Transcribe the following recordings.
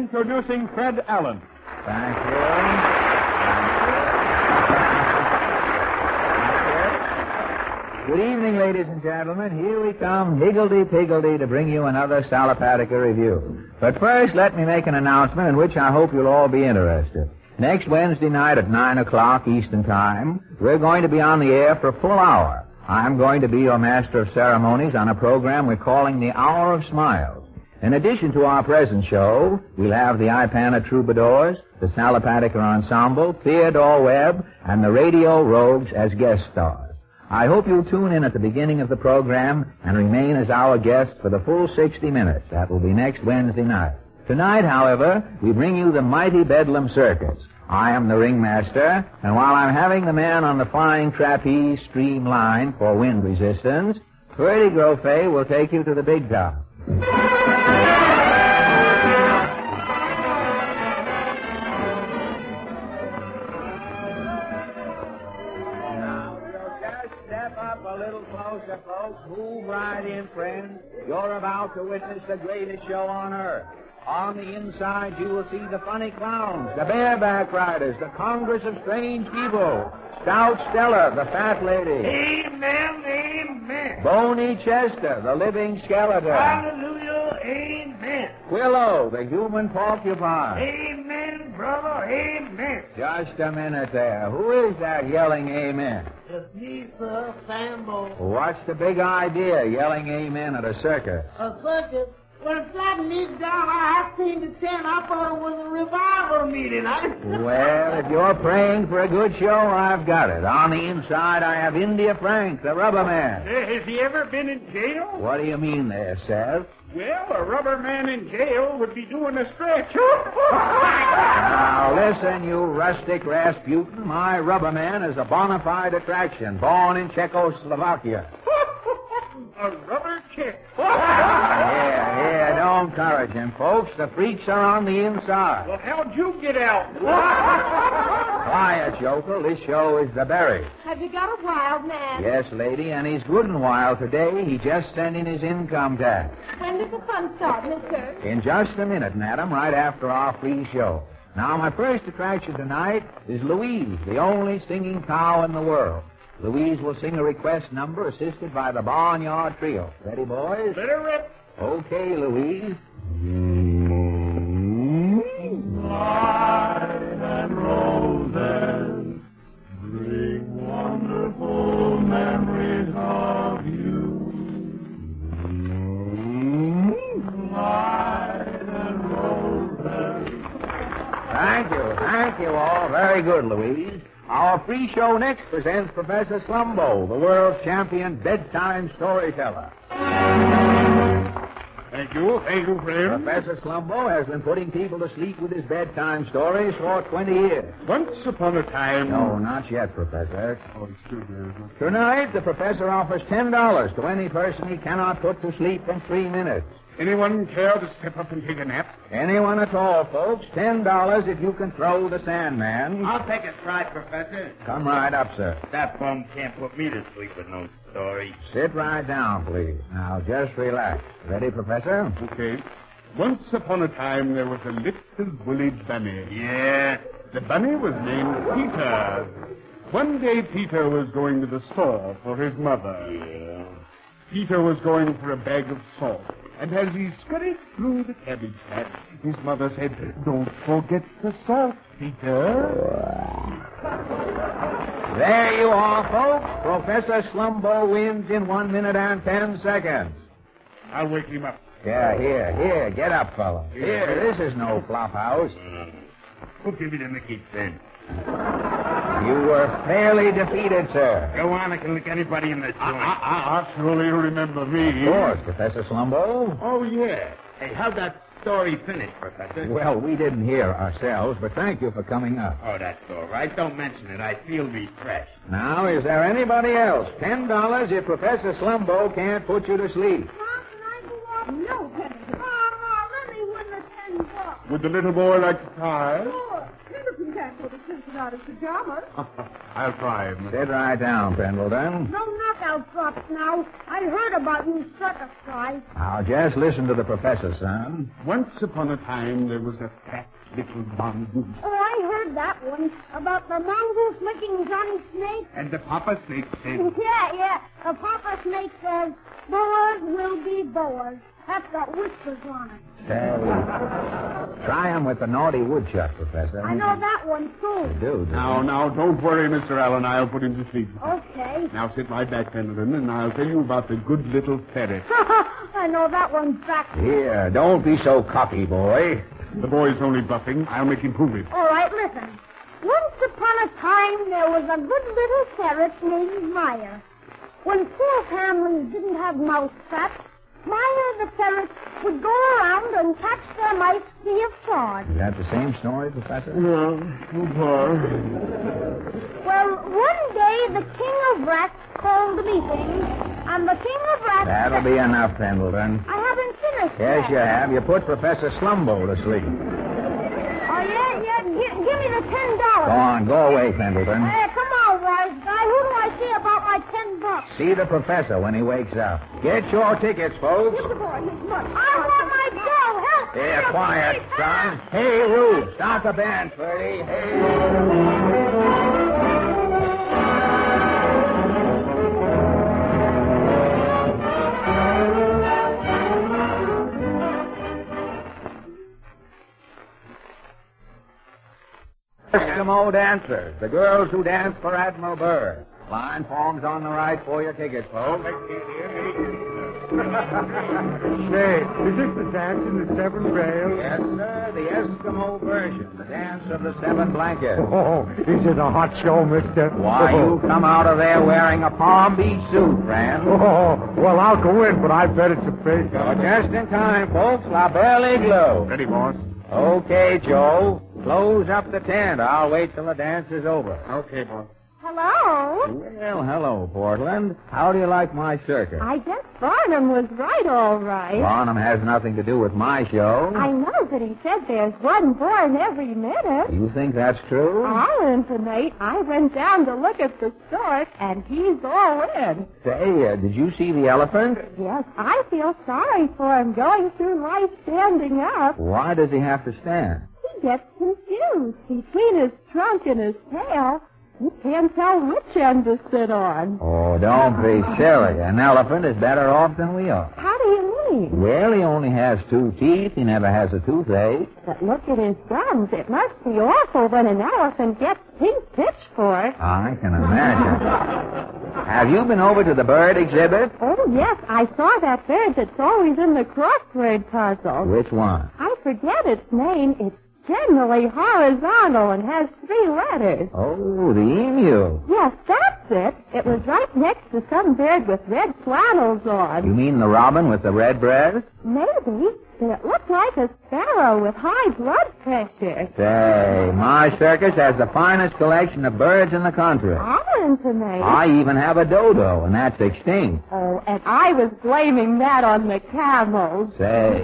Introducing Fred Allen. Thank you. Good evening, ladies and gentlemen. Here we come, higgledy-piggledy, to bring you another Salapatica review. But first, let me make an announcement in which I hope you'll all be interested. Next Wednesday night at 9 o'clock Eastern Time, we're going to be on the air for a full hour. I'm going to be your master of ceremonies on a program we're calling The Hour of Smiles. In addition to our present show, we'll have the Ipana Troubadours, the Salapatica Ensemble, Theodore Webb, and the Radio Rogues as guest stars. I hope you'll tune in at the beginning of the program and remain as our guest for the full 60 minutes. That will be next Wednesday night. Tonight, however, we bring you the mighty Bedlam Circus. I am the ringmaster, and while I'm having the man on the flying trapeze streamlined for wind resistance, Ferdy Grofé will take you to the big top. A little closer, folks. Move right in, friends. You're about to witness the greatest show on earth. On the inside, you will see the funny clowns, the bareback riders, the Congress of Strange People, Stout Stella, the fat lady. Amen, amen. Boney Chester, the living skeleton. Hallelujah, amen. Willow, the human porcupine. Amen, brother, amen. Just a minute there. Who is that yelling amen? It's me, sir, Sambo. What's the big idea, yelling amen at a circus? A circus? When it flattened me down, I 10 to 10. I thought it was a revival meeting. Well, if you're praying for a good show, I've got it. On the inside, I have India Frank, the rubber man. Has he ever been in jail? What do you mean there, Seth? Well, a rubber man in jail would be doing a stretch. Now, listen, you rustic Rasputin. My rubber man is a bona fide attraction, born in Czechoslovakia. A rubber chick. Here, don't encourage him, folks. The freaks are on the inside. Well, how'd you get out? Quiet, Joker. This show is the Berry. Have you got a wild man? Yes, lady, and he's good and wild today. He just sent in his income tax. When does the fun start, mister? In just a minute, madam, right after our free show. Now, my first attraction tonight is Louise, the only singing cow in the world. Louise will sing a request number assisted by the Barnyard Trio. Ready, boys? Let her rip. Okay, Louise. Light and roses bring wonderful memories of you. Light and roses. Thank you all. Very good, Louise. Our free show next presents Professor Slumbo, the world champion bedtime storyteller. Thank you, friend. Professor Slumbo has been putting people to sleep with his bedtime stories for 20 years. Once upon a time... No, not yet, Professor. Oh, excuse me. Tonight, the professor offers $10 to any person he cannot put to sleep in 3 minutes. Anyone care to step up and take a nap? Anyone at all, folks. $10 if you can throw the Sandman. I'll take a try, Professor. Come right up, sir. That bum can't put me to sleep with no story. Sit right down, please. Now, just relax. Ready, Professor? Okay. Once upon a time, there was a little woolly bunny. Yeah? The bunny was named Peter. One day, Peter was going to the store for his mother. Yeah. Peter was going for a bag of salt. And as he scurried through the cabbage patch, his mother said, "Don't forget the salt, Peter." There you are, folks. Professor Slumbo wins in 1 minute and 10 seconds. I'll wake him up. Yeah, here. Get up, fellow. Here, this is no flop house. Who'll give me the Mickey then? You were fairly defeated, sir. Go on, I can lick anybody in the joint. I surely remember me. Of course, Professor Slumbo. Oh, yeah. Hey, how'd that story finish, Professor? Well, we didn't hear ourselves, but thank you for coming up. Oh, that's all right. Don't mention it. I feel refreshed. Now, is there anybody else? $10 if Professor Slumbo can't put you to sleep. Mom, can I go off? No, Penny. Mom, let me win the $10. Would the little boy like to try? Sure. Henderson can't for the kids get out of pajamas. I'll try, Miss. Sit right down, Pendleton. No knockout drops now. I heard about you circus guys. Now, just listen to the professor, son. Once upon a time, there was a fat little mongoose. Oh, I heard that one about the mongoose licking Johnny Snake. And the Papa Snake said, Yeah. The Papa Snake says, boas will be boas. That's got whispers on it. Say, try him with the naughty woodchuck, Professor. I know that one, too. You do. Now, don't worry, Mr. Allen. I'll put him to sleep. Okay. Now sit right back, Pendleton, and I'll tell you about the good little ferret. I know that one's back. Here, don't be so cocky, boy. The boy's only bluffing. I'll make him prove it. All right, listen. Once upon a time, there was a good little ferret named Meyer. When poor families didn't have mouse traps, Meyer the ferret would go around and catch their mice free of charge. Is that the same story, Professor? No, too far. Well, one day the king of rats called a meeting, and the king of rats... That'll be enough, Pendleton. I haven't finished Yes, yet. you have. You put Professor Slumbo to sleep. Oh, yeah. Give me the $10. Go on, go away, Pendleton. Hey, come on, wise guy. Who do I see about my $10? See the professor when he wakes up. Get your tickets, folks. Give the boy his money. I want my dough. Help me. Here, quiet, son. Hey, Rube, start the band, Ferdy. Hey. Eskimo dancers, the girls who dance for Admiral Byrd. Line forms on the right for your tickets, folks. Say, is this the dance in the seven rails? Yes, sir, the Eskimo version, the dance of the seven blankets. Oh, is it a hot show, mister? Why, you come out of there wearing a Palm Beach suit, friend. Oh, well, I'll go in, but I bet it's a fake. You're just in time, folks. La Belle Igloo. Ready, boss? Okay, Joe. Close up the tent. I'll wait till the dance is over. Okay, boss. Hello? Well, hello, Portland. How do you like my circus? I guess Barnum was right, all right. Barnum has nothing to do with my show. I know, but he said there's one born every minute. You think that's true? I'll intimate. I went down to look at the stork, and he's all in. Say, did you see the elephant? Yes, I feel sorry for him going through life standing up. Why does he have to stand? He gets confused between his trunk and his tail. You can't tell which end to sit on. Oh, don't be silly. An elephant is better off than we are. How do you mean? Well, he only has 2 teeth. He never has a toothache. But look at his gums. It must be awful when an elephant gets pink pitchfork. I can imagine. Have you been over to the bird exhibit? Oh, yes. I saw that bird that's always in the crossword puzzle. Which one? I forget its name. It's generally horizontal and has 3 letters. Oh, the emu. Yes, that's it. It was right next to some bird with red flannels on. You mean the robin with the red breast? Maybe. But it looked like a sparrow with high blood pressure. Say, my circus has the finest collection of birds in the country. I'll intimate. I even have a dodo, and that's extinct. Oh, and I was blaming that on the camels. Say.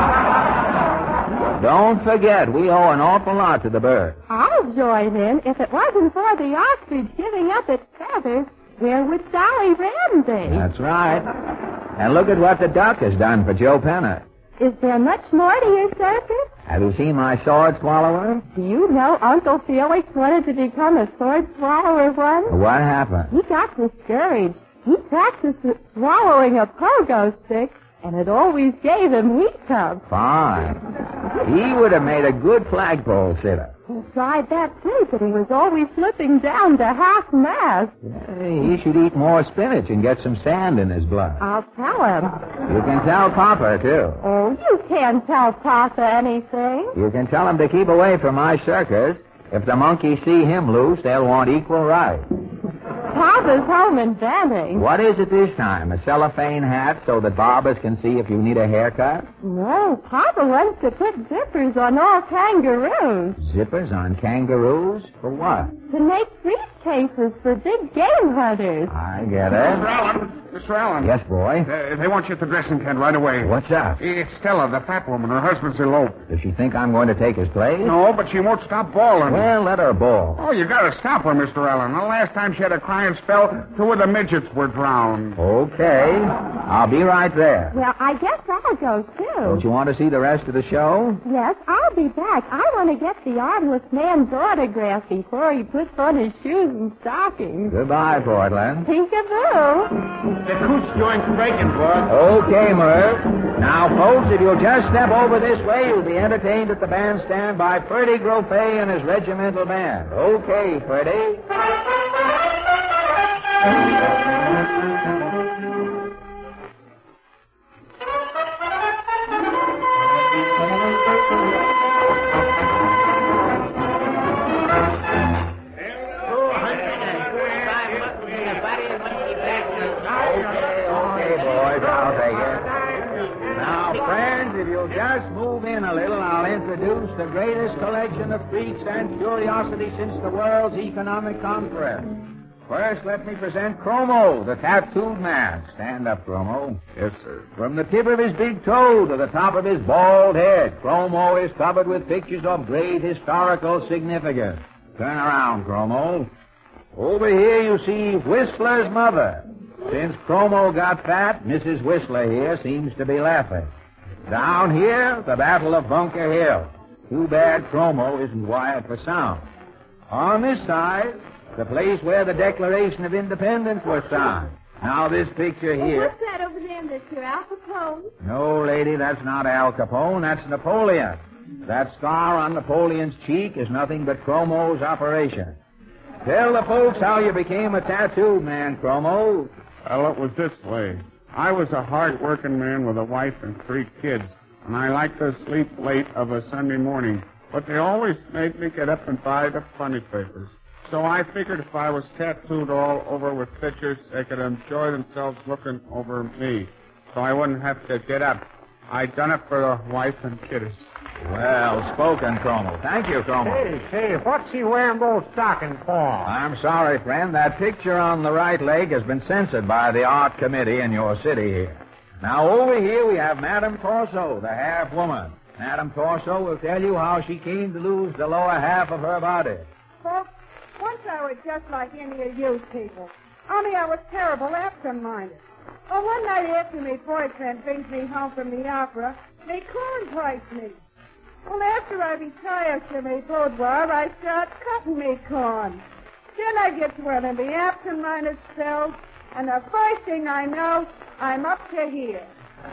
Don't forget, we owe an awful lot to the birds. I'll join in. If it wasn't for the ostrich giving up its feathers, where would Sally Wren be? That's right. And look at what the duck has done for Joe Penner. Is there much more to your circus? Have you seen my sword swallower? Do you know Uncle Felix wanted to become a sword swallower once? What happened? He got discouraged. He practiced swallowing a pogo stick, and it always gave him hiccups. Fine. He would have made a good flagpole sitter. He tried that too, but he was always slipping down to half-mast. He should eat more spinach and get some sand in his blood. I'll tell him. You can tell Papa, too. Oh, you can't tell Papa anything. You can tell him to keep away from my circus. If the monkeys see him loose, they'll want equal rights. Papa's home inventing. What is it this time? A cellophane hat so that barbers can see if you need a haircut? No, Papa wants to put zippers on all kangaroos. Zippers on kangaroos? For what? To make free cases for big game hunters. I get it. Mr. Allen. Yes, boy. They want you at the dressing tent right away. What's up? It's Stella, the fat woman. Her husband's eloped. Does she think I'm going to take his place? No, but she won't stop bawling. Well, let her bawl. Oh, you gotta stop her, Mr. Allen. The last time she had a crying spell, 2 of the midgets were drowned. Okay. I'll be right there. Well, I guess I'll go, too. Don't you want to see the rest of the show? Yes, I'll be back. I want to get the armless man's autograph before he puts on his shoes and stockings. Goodbye, Portland. Peekaboo. The coot's joint's breaking, boss. Okay, Merv. Now, folks, if you'll just step over this way, you'll be entertained at the bandstand by Purdy Gropey and his regimental band. Okay, Purdy. If you'll just move in a little, I'll introduce the greatest collection of freaks and curiosities since the World's Economic Conference. First, let me present Chromo, the tattooed man. Stand up, Chromo. Yes, sir. From the tip of his big toe to the top of his bald head, Chromo is covered with pictures of great historical significance. Turn around, Chromo. Over here you see Whistler's mother. Since Chromo got fat, Mrs. Whistler here seems to be laughing. Down here, the Battle of Bunker Hill. Too bad Chromo isn't wired for sound. On this side, the place where the Declaration of Independence was signed. Now this picture here... What's that over there, Mr. Al Capone? No, lady, that's not Al Capone. That's Napoleon. That scar on Napoleon's cheek is nothing but Chromo's operation. Tell the folks how you became a tattooed man, Chromo. Well, it was this way. I was a hard-working man with a wife and 3 kids, and I liked to sleep late of a Sunday morning. But they always made me get up and buy the funny papers. So I figured if I was tattooed all over with pictures, they could enjoy themselves looking over me. So I wouldn't have to get up. I done it for the wife and kiddies. Well spoken, Chromo. Thank you, Chromo. Say, what's he wearing those stockings for? I'm sorry, friend. That picture on the right leg has been censored by the art committee in your city here. Now, over here we have Madame Torso, the half-woman. Madame Torso will tell you how she came to lose the lower half of her body. Folks, once I was just like any of you people. Only I was terrible absent-minded. Well, one night after my boyfriend brings me home from the opera, they corn-piped me. Well, after I retire to my boudoir, I start cutting me corn. Then I get to one of the absent-minded spells, and the first thing I know, I'm up to here.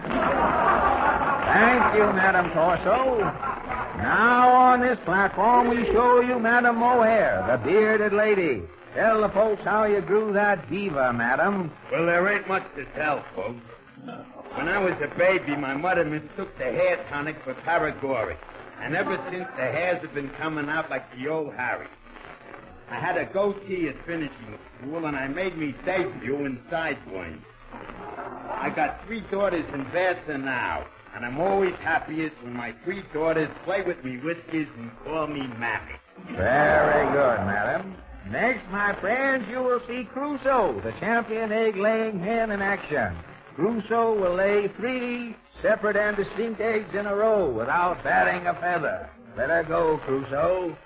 Thank you, Madame Torso. Now on this platform we show you Madame Mohair, the bearded lady. Tell the folks how you grew that diva, Madame. Well, there ain't much to tell, folks. When I was a baby, my mother mistook the hair tonic for Paragori. And ever since, the hairs have been coming out like the old Harry. I had a goatee at finishing school, and I made me debut in Sidewind. I got 3 daughters in Vassar now, and I'm always happiest when my 3 daughters play with me whiskers and call me Mammy. Very good, Madam. Next, my friends, you will see Crusoe, the champion egg-laying hen in action. Crusoe will lay 3 separate and distinct eggs in a row without batting a feather. Let her go, Crusoe.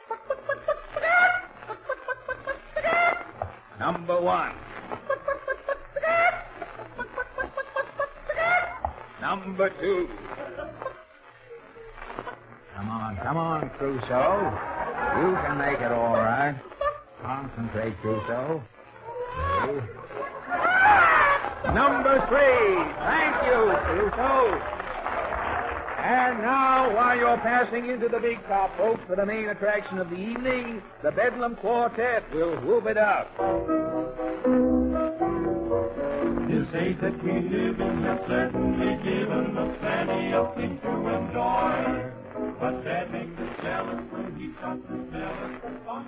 Number 1. Number 2. Come on, Crusoe. You can make it all right. Concentrate, Crusoe. Okay. Number 3. Thank you, Crusoe. And now, while you're passing into the big top, folks, for the main attraction of the evening, the Bedlam Quartet will whoop it up. This age that we live in has certainly given us plenty of things to enjoy. But that makes us jealous when he comes to tell us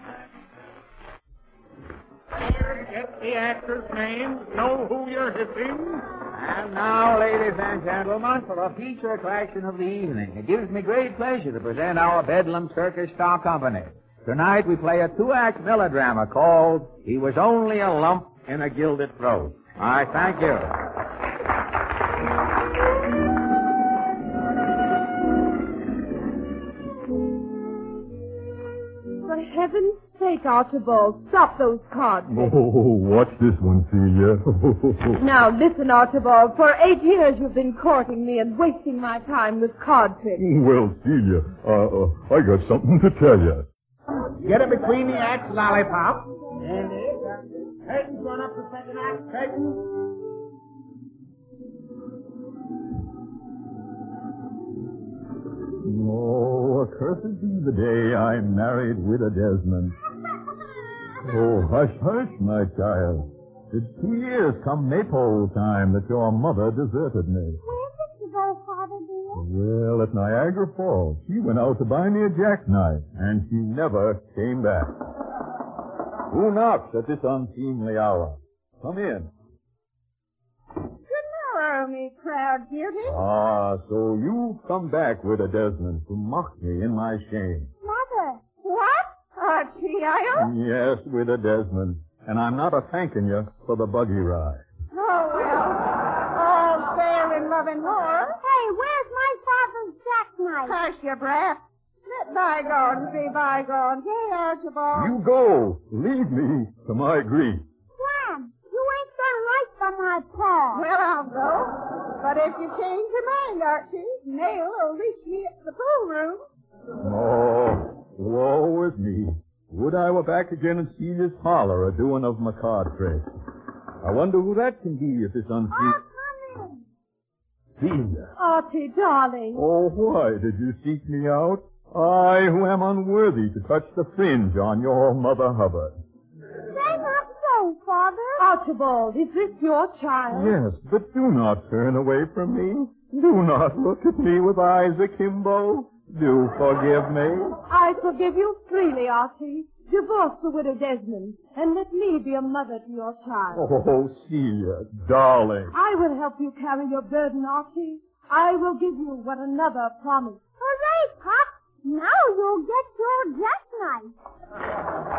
Get the actor's name, know who you're hitting. And now, ladies and gentlemen, for a feature attraction of the evening, it gives me great pleasure to present our Bedlam Circus Star Company. Tonight we play a 2-act melodrama called He Was Only a Lump in a Gilded Throat. I thank you. For heaven's sake, Archibald, stop those card tricks. Oh, watch this one, Celia. Now, listen, Archibald. For 8 years you've been courting me and wasting my time with card tricks. Well, Celia, I got something to tell you. Get it between the acts, lollipop. And curtains run up the second act, curtains. Oh, accursed be the day I married Widow Desmond. Oh, hush, hush, my child. It's 2 years come Maypole time that your mother deserted me. Where did you go, Father dear? Well, at Niagara Falls. She went out to buy me a jackknife, and she never came back. Who knocks at this unseemly hour? Come in. Good morrow, me proud beauty. Ah, so you've come back, Widow Desmond, to mock me in my shame. Mother. What? Archie, Yes, Widow Desmond. And I'm not a-thanking you for the buggy ride. Oh, well, all fair in love and war. Hey, where's my father's jackknife? Hush your breath. Let bygones be bygones. Hey, Archibald. You go. Leave me to my grief. Sam, you ain't done right by my paw. Well, I'll go. But if you change your mind, Archie, Nail will reach me at the pool room. Oh, woe is me. Would I were back again in Celia's parlor a-doing of my card tricks. I wonder who that can be if this Oh, unseen... come Celia. Archie, darling. Oh, why did you seek me out? I who am unworthy to touch the fringe on your Mother Hubbard. in. Say not so, Father. Archibald, is this your child? Yes, but do not turn away from me. Do not look at me with eyes akimbo. Do forgive me. I forgive you freely, Archie. Divorce the widow Desmond, and let me be a mother to your child. Oh, Celia, darling. I will help you carry your burden, Archie. I will give you what another promised. Hooray, Pop. Now you'll get your jackknife.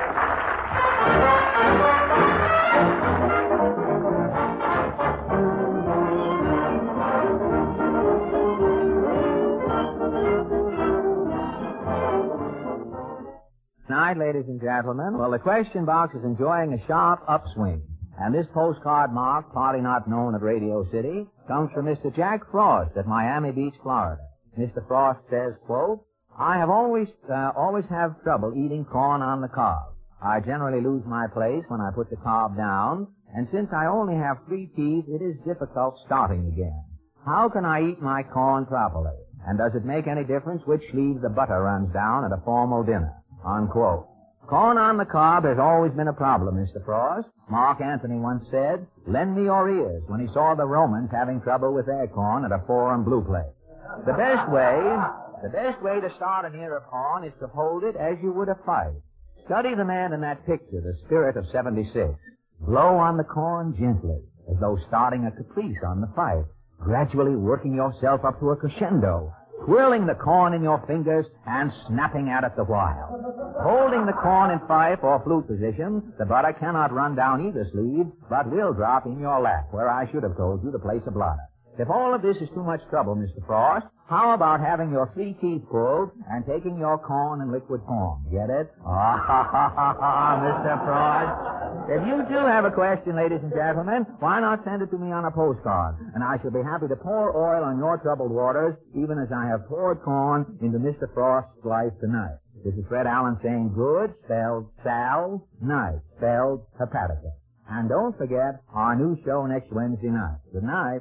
Tonight, ladies and gentlemen, well, the question box is enjoying a sharp upswing. And this postcard marked Party Not Known at Radio City comes from Mr. Jack Frost at Miami Beach, Florida. Mr. Frost says, quote, I have always have trouble eating corn on the cob. I generally lose my place when I put the cob down, and since I only have 3 teeth, it is difficult starting again. How can I eat my corn properly? And does it make any difference which sleeve the butter runs down at a formal dinner? Unquote. Corn on the cob has always been a problem, Mr. Frost. Mark Antony once said, lend me your ears when he saw the Romans having trouble with their corn at a foreign blue plate. The best way to start an ear of corn is to hold it as you would a fife. Study the man in that picture, the Spirit of 76. Blow on the corn gently, as though starting a caprice on the fife, gradually working yourself up to a crescendo, twirling the corn in your fingers and snapping at it the while. Holding the corn in fife or flute position, the butter cannot run down either sleeve, but will drop in your lap, where I should have told you to place a blotter. If all of this is too much trouble, Mr. Frost, how about having your 3 teeth pulled and taking your corn in liquid form? Get it? Mr. Frost. If you do have a question, ladies and gentlemen, why not send it to me on a postcard? And I shall be happy to pour oil on your troubled waters, even as I have poured corn into Mr. Frost's life tonight. This is Fred Allen saying good, spelled sal, night, spelled hepatica. And don't forget our new show next Wednesday night. Good night.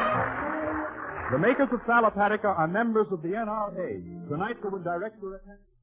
The makers of Sal Hepatica are members of the NRA. Tonight's director at